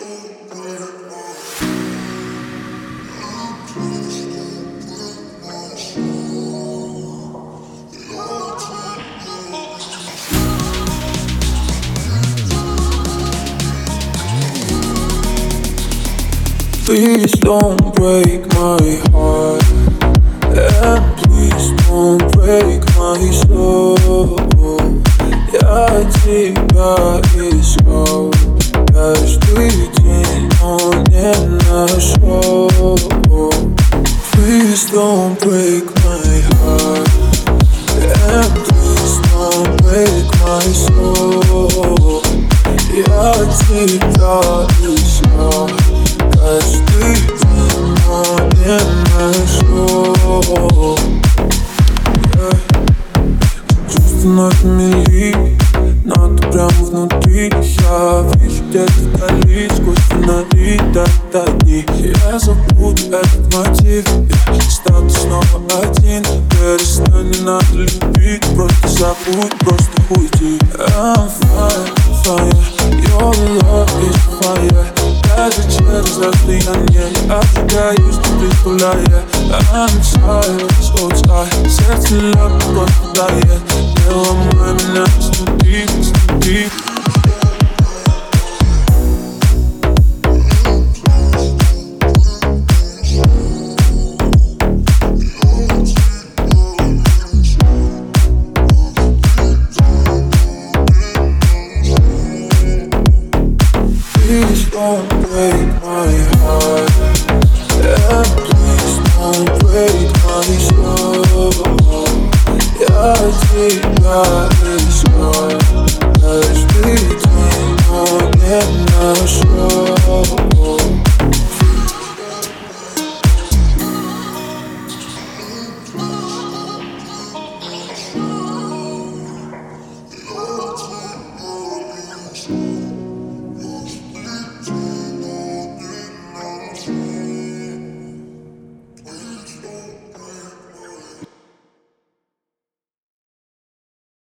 Please don't break my heart, and please don't break my soul. Я тебя искал, каждый день, но не нашел. Please don't break my heart, and please don't break my soul. Я тебя искал, каждый день, но не нашел. Чувства на мели, но ты прямо внутри. Я вижу где-то вдали, сквозь фонари до дни. Я забуду этот мотив, стану снова один. Перестань, не надо любить, просто забудь, просто уйди. I'm fine, fire, your love is fire. Даже через расстояние обжигаюсь, не представляя. I'm tired, so tired. Сердце легко просто дает. Не ломай меня изнутри, изнутри. Please don't break my heart, and please don't break my soul. Я тебя искал, каждый день, но не нашел. Thank you.